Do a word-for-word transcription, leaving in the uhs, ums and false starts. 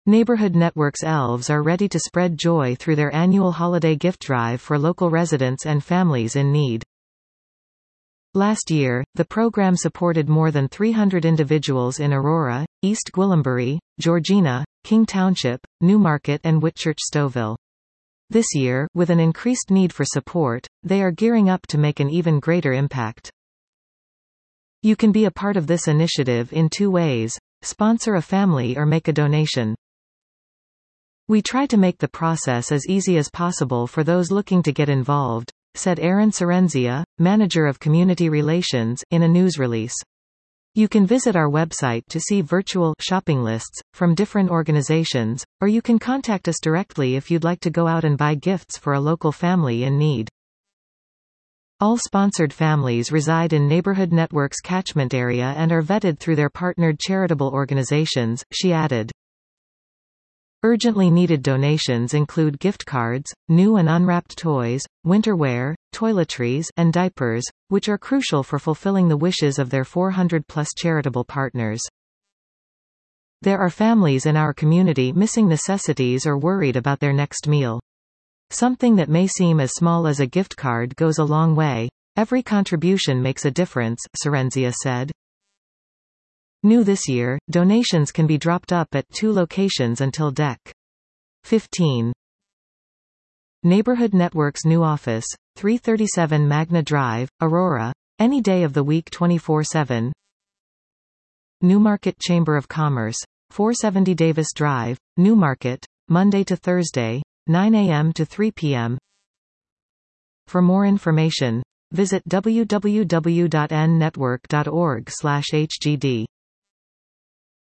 Neighborhood Network's elves are ready to spread joy through their annual holiday gift drive for local residents and families in need. Last year, the program supported more than three hundred individuals in Aurora, East Gwillimbury, Georgina, King Township, Newmarket and Whitchurch-Stouffville. This year, with an increased need for support, they are gearing up to make an even greater impact. You can be a part of this initiative in two ways: sponsor a family or make a donation. We try to make the process as easy as possible for those looking to get involved, said Aaron Cerenzia, Manager of Community Relations, in a news release. You can visit our website to see virtual shopping lists from different organizations, or you can contact us directly if you'd like to go out and buy gifts for a local family in need. All sponsored families reside in Neighborhood Network's catchment area and are vetted through their partnered charitable organizations, she added. Urgently needed donations include gift cards, new and unwrapped toys, winter wear, toiletries, and diapers, which are crucial for fulfilling the wishes of their four hundred plus charitable partners. There are families in our community missing necessities or worried about their next meal. Something that may seem as small as a gift card goes a long way. Every contribution makes a difference, Cerenzia said. New this year, donations can be dropped up at two locations until December fifteenth. Neighborhood Network's new office, three thirty-seven Magna Drive, Aurora, any day of the week twenty-four seven. Newmarket Chamber of Commerce, four seventy Davis Drive, Newmarket, Monday to Thursday, nine a m to three p m For more information, visit w w w dot n network dot org slash h g d.